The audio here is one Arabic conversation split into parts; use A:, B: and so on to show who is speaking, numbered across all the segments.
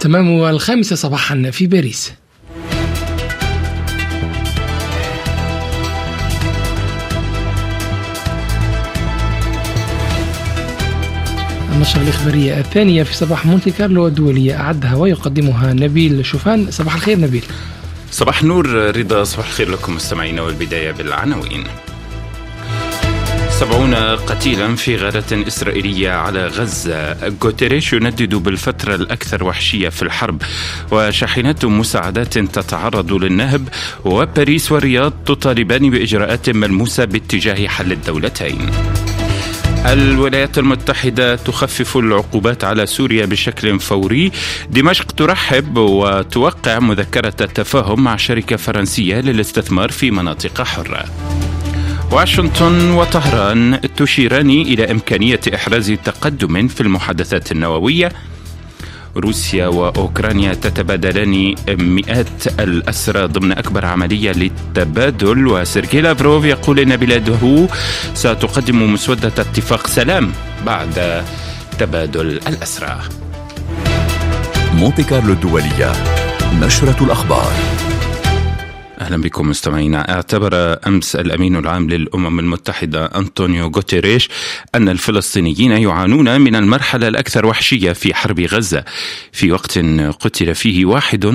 A: تمام 5 صباحا في باريس. النشرة الإخبارية الثانية في صباح مونتي كارلو الدولية أعدها ويقدمها نبيل شوفان. صباح الخير نبيل.
B: صباح نور رضا، صباح الخير لكم مستمعينا، والبداية بالعناوين. 70 قتيلا في غارة إسرائيلية على غزة. غوتيريش يندد بالفترة الأكثر وحشية في الحرب، وشاحنات مساعدات تتعرض للنهب، وباريس والرياض تطالبان بإجراءات ملموسة باتجاه حل الدولتين. الولايات المتحدة تخفف العقوبات على سوريا بشكل فوري. دمشق ترحب وتوقع مذكرة تفاهم مع شركة فرنسية للاستثمار في مناطق حرة. واشنطن وطهران تشيران إلى إمكانية إحراز تقدم في المحادثات النووية. روسيا وأوكرانيا تتبادلان مئات الأسرى ضمن أكبر عملية للتبادل. وسيرجي لافروف يقول إن بلاده ستقدم مسودة اتفاق سلام بعد تبادل الأسرى.
C: مونتي كارلو الدولية، نشرة الأخبار.
B: أهلا بكم مستمعينا. اعتبر أمس الأمين العام للأمم المتحدة أنطونيو غوتيريش أن الفلسطينيين يعانون من المرحلة الأكثر وحشية في حرب غزة، في وقت قتل فيه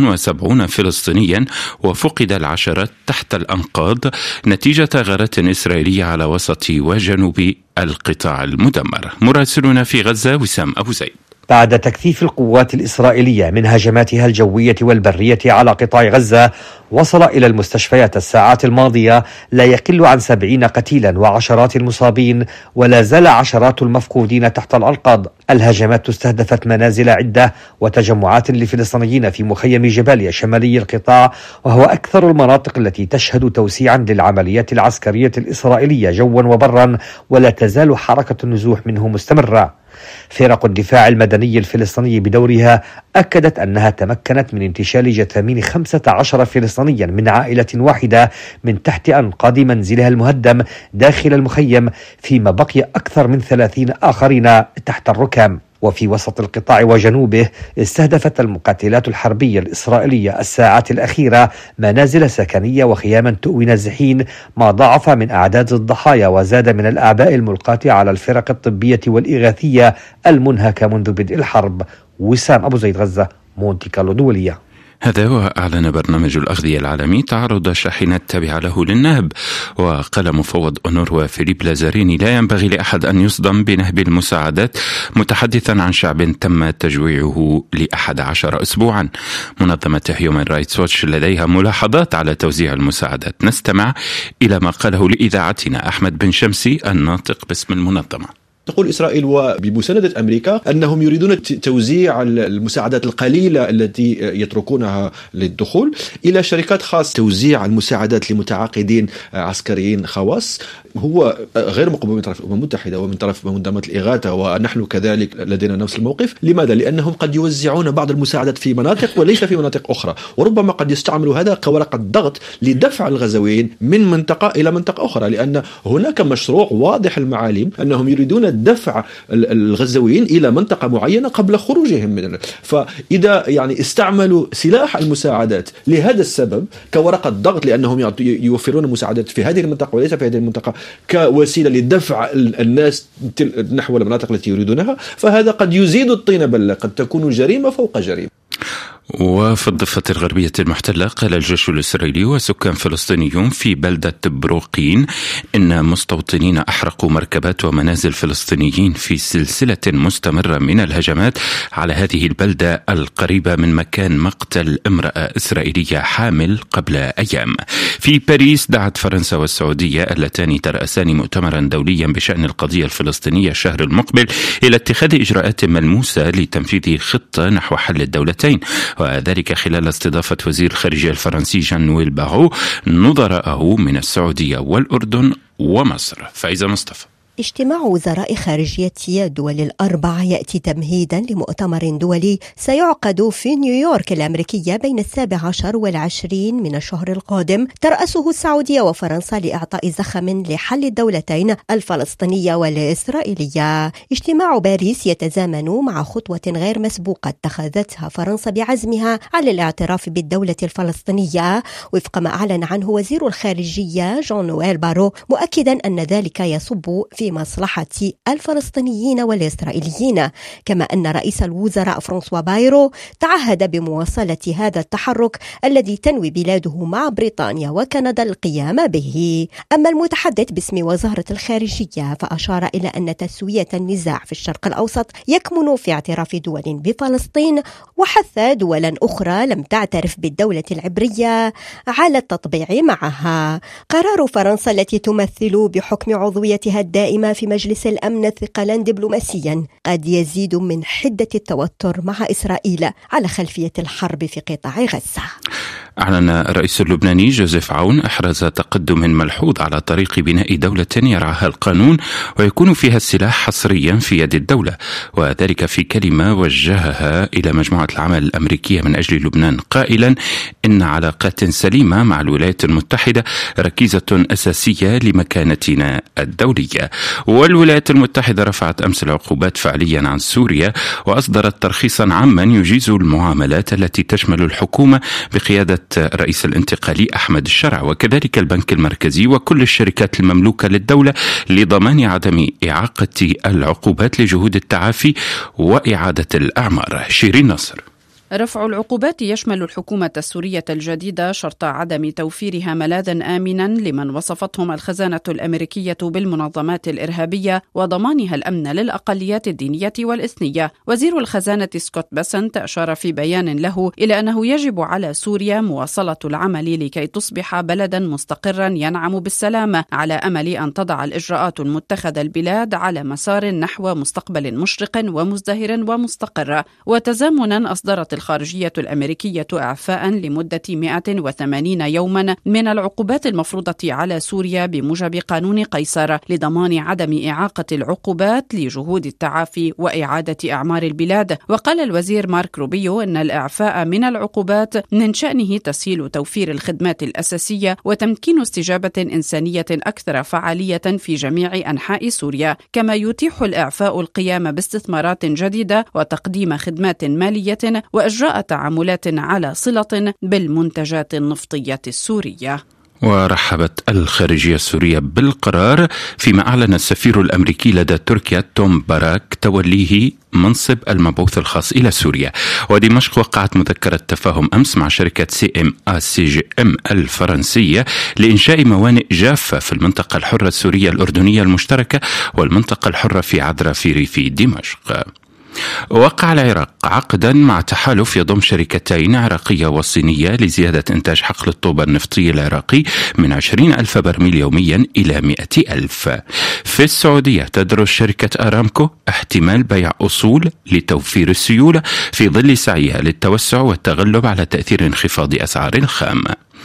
B: 71 فلسطينيا وفقد العشرات تحت الأنقاض نتيجة غارات إسرائيلية على وسط وجنوب القطاع المدمر. مراسلنا في غزة وسام أبو زيد.
D: بعد تكثيف القوات الإسرائيلية من هجماتها الجوية والبرية على قطاع غزة، وصل إلى المستشفيات الساعات الماضية لا يقل عن 70 قتيلا وعشرات المصابين، ولا زال عشرات المفقودين تحت الأنقاض. الهجمات استهدفت منازل عدة وتجمعات لفلسطينيين في مخيم جباليا شمالي القطاع، وهو أكثر المناطق التي تشهد توسيعا للعمليات العسكرية الإسرائيلية جوا وبرا، ولا تزال حركة النزوح منه مستمرة. فرق الدفاع المدني الفلسطيني بدورها أكدت أنها تمكنت من انتشال جثامين 15 فلسطينيا من عائلة واحدة من تحت أنقاض منزلها المهدم داخل المخيم، فيما بقي أكثر من 30 آخرين تحت الركام. وفي وسط القطاع وجنوبه استهدفت المقاتلات الحربية الإسرائيلية الساعات الأخيرة منازل سكنية وخياما تؤوي نازحين، ما ضاعف من أعداد الضحايا وزاد من الأعباء الملقاة على الفرق الطبية والإغاثية المنهكة منذ بدء الحرب. وسام أبو زيد، غزة، مونتي كارلو دولية.
B: هذا وأعلن برنامج الأغذية العالمي تعرض شاحنات تابعة له للنهب. وقال مفوض أونروا فيليب لازاريني لا ينبغي لأحد أن يصدم بنهب المساعدات، متحدثا عن شعب تم تجويعه ل11 أسبوعا. منظمة هيومن رايتس واتش لديها ملاحظات على توزيع المساعدات. نستمع إلى ما قاله لإذاعتنا أحمد بن شمسي الناطق باسم المنظمة.
E: تقول إسرائيل وبمساندة أمريكا أنهم يريدون توزيع المساعدات القليلة التي يتركونها للدخول إلى شركات خاصة. توزيع المساعدات لمتعاقدين عسكريين خواص هو غير مقبول من طرف الأمم المتحدة ومن طرف منظمة الإغاثة، ونحن كذلك لدينا نفس الموقف. لماذا؟ لأنهم قد يوزعون بعض المساعدات في مناطق وليس في مناطق أخرى، وربما قد يستعملوا هذا كورقة ضغط لدفع الغزويين من منطقة إلى منطقة أخرى، لأن هناك مشروع واضح المعالم أنهم يريدون دفع الغزويين إلى منطقة معينة قبل خروجهم منها. فإذا استعملوا سلاح المساعدات لهذا السبب كورقة ضغط، لأنهم يوفرون مساعدات في هذه المنطقة وليس في هذه المنطقة، كوسيلة لدفع الناس نحو المناطق التي يريدونها، فهذا قد يزيد الطين بلة، قد تكون جريمة فوق جريمة.
B: وفي الضفة الغربية المحتلة قال الجيش الإسرائيلي وسكان فلسطينيون في بلدة بروقين إن مستوطنين أحرقوا مركبات ومنازل فلسطينيين في سلسلة مستمرة من الهجمات على هذه البلدة القريبة من مكان مقتل امرأة إسرائيلية حامل قبل أيام. في باريس دعت فرنسا والسعودية اللتان ترأسان مؤتمرا دوليا بشأن القضية الفلسطينية الشهر المقبل إلى اتخاذ إجراءات ملموسة لتنفيذ خطة نحو حل الدولتين، وذلك خلال استضافة وزير الخارجية الفرنسي جان نويل باغو نظراءه من السعودية والأردن ومصر. فايزة مصطفى.
F: اجتماع وزراء خارجية الدول الأربع يأتي تمهيدا لمؤتمر دولي سيعقد في نيويورك الأمريكية بين 17 و20 من الشهر القادم، ترأسه السعودية وفرنسا لإعطاء زخم لحل الدولتين الفلسطينية والإسرائيلية. اجتماع باريس يتزامن مع خطوة غير مسبوقة اتخذتها فرنسا بعزمها على الاعتراف بالدولة الفلسطينية وفق ما أعلن عنه وزير الخارجية جون نويل بارو، مؤكدا أن ذلك يصب في مصلحة الفلسطينيين والإسرائيليين، كما أن رئيس الوزراء فرانسوا بايرو تعهد بمواصلة هذا التحرك الذي تنوي بلاده مع بريطانيا وكندا القيام به. أما المتحدث باسم وزارة الخارجية فأشار إلى أن تسوية النزاع في الشرق الأوسط يكمن في اعتراف دول بفلسطين، وحث دولا أخرى لم تعترف بالدولة العبرية على التطبيع معها. قرار فرنسا التي تمثل بحكم عضويتها الدائمة في مجلس الأمن ثقلا دبلوماسيا قد يزيد من حدة التوتر مع إسرائيل على خلفية الحرب في قطاع غزة.
B: أعلن الرئيس اللبناني جوزيف عون إحراز تقدم ملحوظ على طريق بناء دولة يرعاها القانون ويكون فيها السلاح حصريا في يد الدولة، وذلك في كلمة وجهها إلى مجموعة العمل الأمريكية من أجل لبنان، قائلا إن علاقات سليمة مع الولايات المتحدة ركيزة أساسية لمكانتنا الدولية. والولايات المتحدة رفعت أمس العقوبات فعليا عن سوريا وأصدرت ترخيصا عاما يجيز المعاملات التي تشمل الحكومة بقيادة رئيس الانتقالي أحمد الشرع وكذلك البنك المركزي وكل الشركات المملوكة للدولة لضمان عدم إعاقة العقوبات لجهود التعافي وإعادة الأعمار. شيرين نصر.
G: رفع العقوبات يشمل الحكومة السورية الجديدة شرط عدم توفيرها ملاذا آمنا لمن وصفتهم الخزانة الأمريكية بالمنظمات الإرهابية وضمانها الأمن للأقليات الدينية والإثنية. وزير الخزانة سكوت بسنت أشار في بيان له إلى أنه يجب على سوريا مواصلة العمل لكي تصبح بلدا مستقرا ينعم بالسلامة، على أمل أن تضع الإجراءات المتخذة البلاد على مسار نحو مستقبل مشرق ومزدهر ومستقر. وتزامنا أصدرت الخارجية الأمريكية إعفاء لمدة 180 يوما من العقوبات المفروضة على سوريا بموجب قانون قيصر لضمان عدم إعاقة العقوبات لجهود التعافي وإعادة أعمار البلاد. وقال الوزير مارك روبيو أن الإعفاء من العقوبات من شأنه تسهيل توفير الخدمات الأساسية وتمكين استجابة إنسانية أكثر فعالية في جميع أنحاء سوريا، كما يتيح الإعفاء القيام باستثمارات جديدة وتقديم خدمات مالية وإجراء تعاملات على صلة بالمنتجات النفطية السورية.
B: ورحبت الخارجية السورية بالقرار، فيما أعلن السفير الأمريكي لدى تركيا توم باراك توليه منصب المبعوث الخاص إلى سوريا. ودمشق وقعت مذكرة تفاهم أمس مع شركة CMA-CGM الفرنسية لإنشاء موانئ جافة في المنطقة الحرة السورية الأردنية المشتركة والمنطقة الحرة في عذرا في ريف دمشق. وقع العراق عقدا مع تحالف يضم شركتين عراقية وصينية لزيادة إنتاج حقل الطوبة النفطي العراقي من 20,000 برميل يوميا إلى 100,000. في السعودية تدرس شركة أرامكو احتمال بيع أصول لتوفير السيولة في ظل سعيها للتوسع والتغلب على تأثير انخفاض أسعار الخام.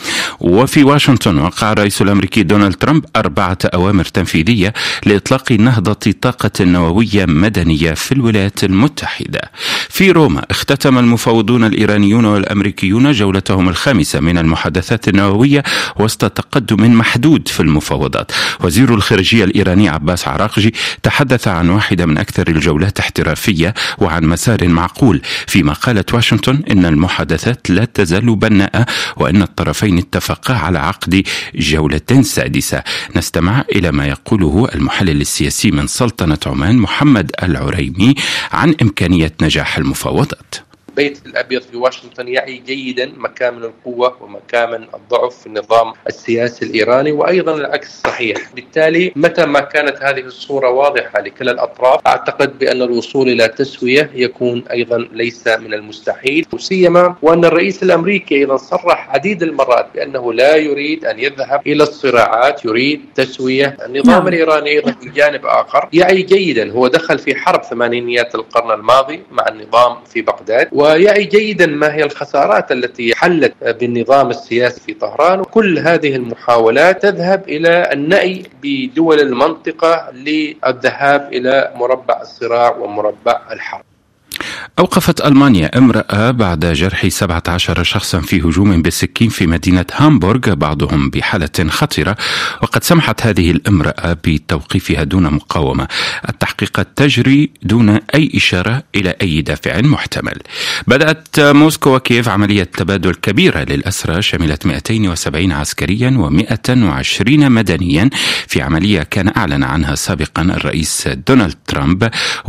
B: وفي واشنطن وقع الرئيس الأمريكي دونالد ترامب 4 أوامر تنفيذية لإطلاق نهضة طاقة نووية مدنية في الولايات المتحدة. في روما اختتم المفاوضون الإيرانيون والأمريكيون جولتهم الخامسة من المحادثات النووية وسط تقدم محدود في المفاوضات. وزير الخارجية الإيراني عباس عراقجي تحدث عن واحدة من أكثر الجولات احترافية وعن مسار معقول، فيما قالت واشنطن إن المحادثات لا تزال بناءة وإن الطرفين اتفقا على عقد جولة سادسة. نستمع إلى ما يقوله المحلل السياسي من سلطنة عمان محمد العريمي عن إمكانية نجاح المفاوضات.
H: البيت الأبيض في واشنطن يعي جيدا مكامن القوة ومكامن الضعف في النظام السياسي الإيراني، وأيضا العكس صحيح. بالتالي متى ما كانت هذه الصورة واضحة لكلا الأطراف أعتقد بأن الوصول إلى تسوية يكون أيضا ليس من المستحيل، وسيما وأن الرئيس الأمريكي أيضا صرح عديد المرات بأنه لا يريد أن يذهب إلى الصراعات، يريد تسوية. النظام الإيراني أيضا في جانب آخر يعي جيدا، هو دخل في حرب ثمانينيات القرن الماضي مع النظام في بغداد، ويعي جيدا ما هي الخسارات التي حلت بالنظام السياسي في طهران. وكل هذه المحاولات تذهب إلى النأي بدول المنطقة للذهاب إلى مربع الصراع ومربع الحرب.
B: أوقفت ألمانيا امرأة بعد جرح 17 شخصا في هجوم بالسكين في مدينة هامبورغ، بعضهم بحالة خطرة، وقد سمحت هذه الامرأة بتوقيفها دون مقاومة. التحقيقات تجري دون أي إشارة إلى أي دافع محتمل. بدأت موسكو وكييف عملية تبادل كبيرة للأسرى شملت 270 عسكريا و120 مدنيا في عملية كان أعلن عنها سابقا الرئيس دونالد ترامب،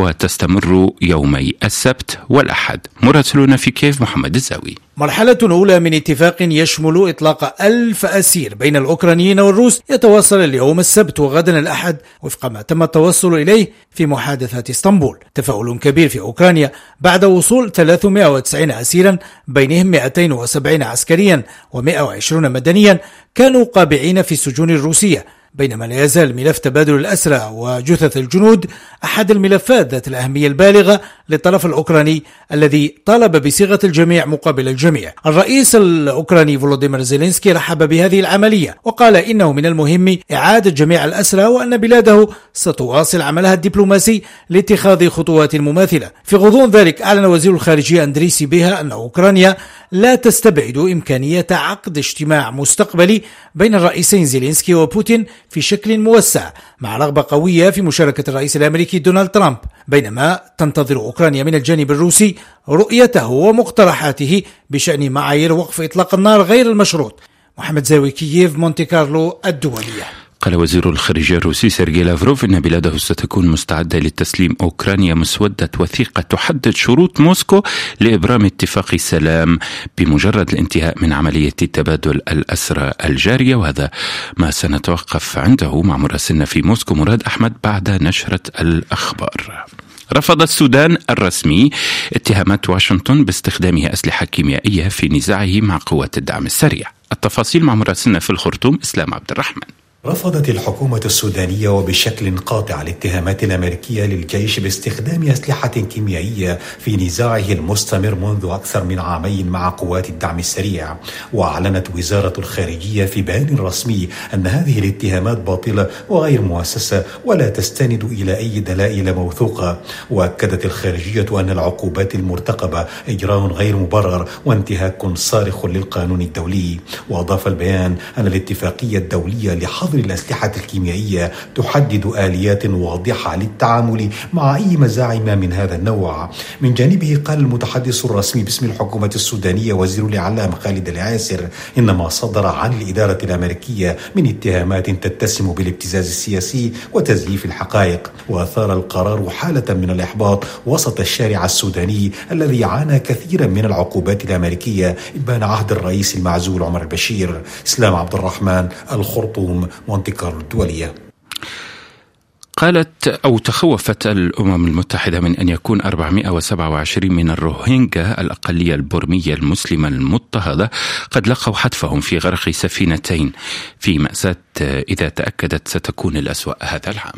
B: وتستمر يومي السبت والأحد. مراسلنا في كييف محمد الزاوي.
I: مرحلة أولى من اتفاق يشمل إطلاق 1000 أسير بين الأوكرانيين والروس يتواصل اليوم السبت وغدا الأحد وفق ما تم التوصل إليه في محادثات اسطنبول. تفاؤل كبير في أوكرانيا بعد وصول 390 أسيرا بينهم 270 عسكريا و120 مدنيا كانوا قابعين في السجون الروسية، بينما لا يزال ملف تبادل الأسرى وجثث الجنود أحد الملفات ذات الأهمية البالغة للطرف الأوكراني الذي طالب بصيغة الجميع مقابل الجميع. الرئيس الأوكراني فولوديمير زيلينسكي رحب بهذه العملية وقال إنه من المهم إعادة جميع الأسرى وأن بلاده ستواصل عملها الدبلوماسي لاتخاذ خطوات مماثلة. في غضون ذلك أعلن وزير الخارجية أندري سيبيها أن أوكرانيا لا تستبعد إمكانية عقد اجتماع مستقبلي بين الرئيسين زيلينسكي وبوتين في شكل موسع، مع رغبة قوية في مشاركة الرئيس الأمريكي دونالد ترامب، بينما تنتظر أوكرانيا من الجانب الروسي رؤيته ومقترحاته بشأن معايير وقف إطلاق النار غير المشروط. محمد زاوي، كييف، مونتي كارلو الدولية.
B: قال وزير الخارجية الروسي سيرجي لافروف إن بلاده ستكون مستعدة لتسليم أوكرانيا مسودة وثيقة تحدد شروط موسكو لإبرام اتفاق سلام بمجرد الانتهاء من عملية تبادل الأسرى الجارية، وهذا ما سنتوقف عنده مع مراسلنا في موسكو مراد أحمد بعد نشرة الأخبار. رفض السودان الرسمي اتهامات واشنطن باستخدامها أسلحة كيميائية في نزاعه مع قوات الدعم السريع. التفاصيل مع مراسلنا في الخرطوم إسلام عبد الرحمن.
J: رفضت الحكومة السودانية وبشكل قاطع الاتهامات الأمريكية للجيش باستخدام أسلحة كيميائية في نزاعه المستمر منذ أكثر من عامين مع قوات الدعم السريع. وأعلنت وزارة الخارجية في بيان رسمي أن هذه الاتهامات باطلة وغير مؤسسة ولا تستند إلى أي دلائل موثوقة. وأكدت الخارجية أن العقوبات المرتقبة إجراء غير مبرر وانتهاك صارخ للقانون الدولي. وأضاف البيان أن الاتفاقية الدولية لحظر الأسلحة الكيميائية تحدد آليات واضحة للتعامل مع أي مزاعم من هذا النوع. من جانبه قال المتحدث الرسمي باسم الحكومة السودانية وزير الإعلام خالد العاسر إن ما صدر عن الإدارة الأمريكية من اتهامات تتسم بالابتزاز السياسي وتزييف الحقائق. وأثار القرار حالة من الإحباط وسط الشارع السوداني الذي عانى كثيرا من العقوبات الأمريكية إبان عهد الرئيس المعزول عمر البشير. إسلام عبد الرحمن، الخرطوم، مونتي كارلو الدولية.
B: قالت أو تخوفت الأمم المتحدة من أن يكون 427 من الروهينجا الأقلية البورمية المسلمة المضطهدة قد لقوا حتفهم في غرق سفينتين في مأساة إذا تأكدت ستكون الأسوأ هذا العام.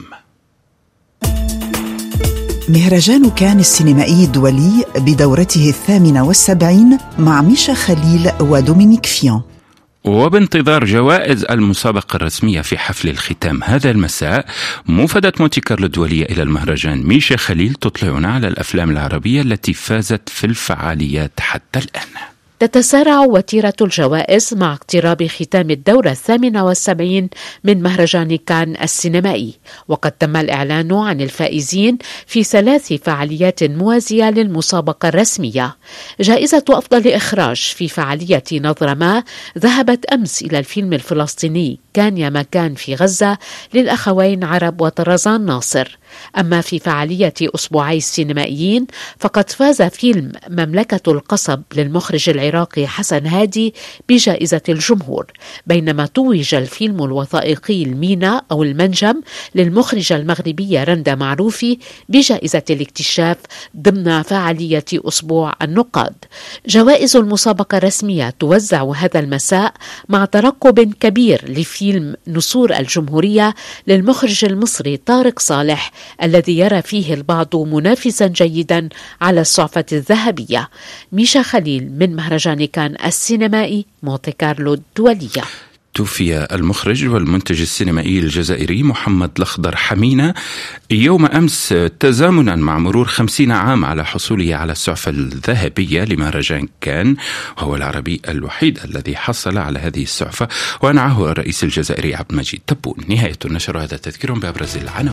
K: مهرجان كان السينمائي الدولي بدورته 78 مع ميشا خليل ودومينيك فيون.
B: وبانتظار جوائز المسابقة الرسمية في حفل الختام هذا المساء، موفدة مونتي كارلو الدولية إلى المهرجان ميشا خليل تطلعنا على الأفلام العربية التي فازت في الفعاليات حتى الآن.
L: تتسارع وتيرة الجوائز مع اقتراب ختام الدورة 78 من مهرجان كان السينمائي، وقد تم الإعلان عن الفائزين في 3 فعاليات موازية للمسابقة الرسمية. جائزة أفضل إخراج في فعالية نظرة ما ذهبت أمس إلى الفيلم الفلسطيني كان يا مكان في غزة للأخوين عرب وطرزان ناصر. أما في فعالية أسبوعي السينمائيين فقد فاز فيلم مملكة القصب للمخرج العراقي حسن هادي بجائزة الجمهور، بينما توج الفيلم الوثائقي المينا أو المنجم للمخرجة المغربية رندا معروفي بجائزة الاكتشاف ضمن فعالية أسبوع النقاد. جوائز المسابقة الرسمية توزع هذا المساء مع ترقب كبير لفيلم نسور الجمهورية للمخرج المصري طارق صالح الذي يرى فيه البعض منافسا جيدا على الصعفة الذهبية. ميشا خليل من مهرجان كان السينمائي مونتي كارلو الدولية.
B: توفي المخرج والمنتج السينمائي الجزائري محمد الأخضر حمينة يوم أمس تزامنا مع مرور 50 عام على حصوله على السعفة الذهبية لمهرجان كان، وهو العربي الوحيد الذي حصل على هذه السعفة، وأنعه الرئيس الجزائري عبد المجيد تبون. نهاية النشر، هذا تذكير بأبرز العناوين.